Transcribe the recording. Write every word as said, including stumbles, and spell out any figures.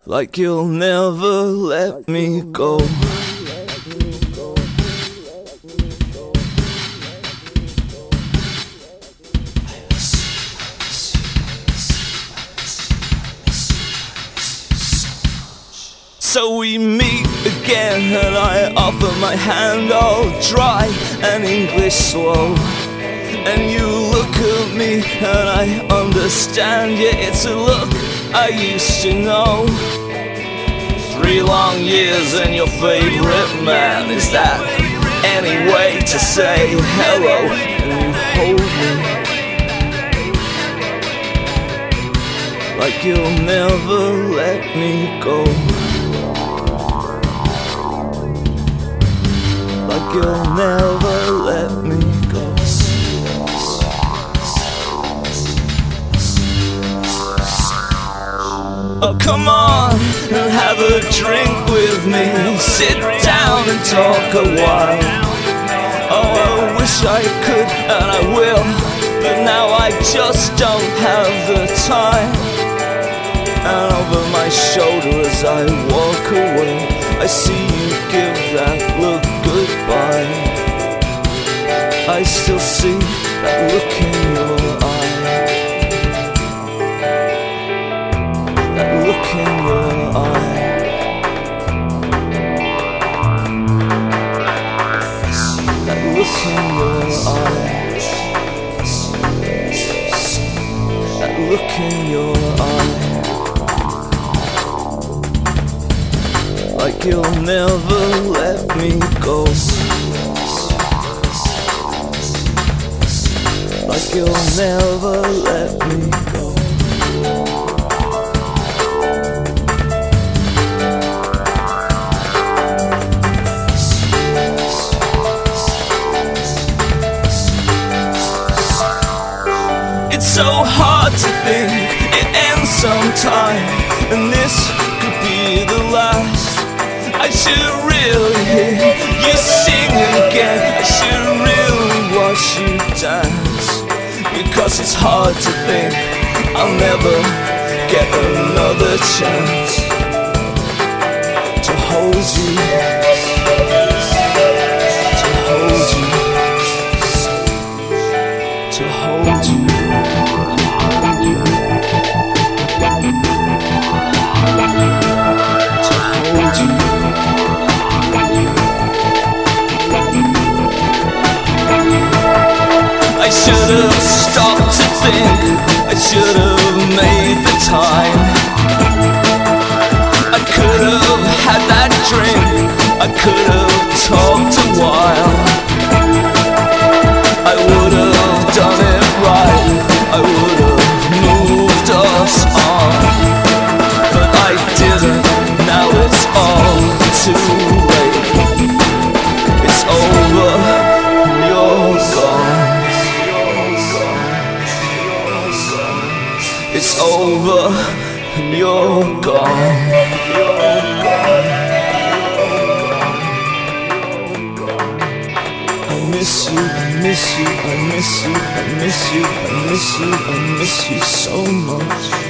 Like you'll never let me go. So we meet again and I offer my hand all dry and English slow. And you look at me and I understand, yeah, it's a look I used to know. Three long years and your favorite man. Is that any way to say hello? And you hold me like you'll never let me go. Like you'll never let me go. Oh, come on and have a drink with me. Sit down and talk a while. Oh, I wish I could and I will, but now I just don't have the time. And over my shoulder as I walk away, I see you give that look goodbye. I still see that look in your eye. That look in your eye. That look in your eye. That look in your eye. Like you'll never let me go. Like you'll never let me go. It's so hard to think it ends sometime, and this could be the last. I should really hear you sing again. I should really watch you dance, because it's hard to think I'll never get another chance to hold you, to hold you, to hold you. I should have stopped to think, I should have made the time. I could have had that drink, I could have talked a while. I would have done it right, I would have moved us on. But I didn't, now it's all too late. It's over, you're gone. It's over, and you're gone. I miss you, I miss you, I miss you, I miss you, I miss you, I miss you so much.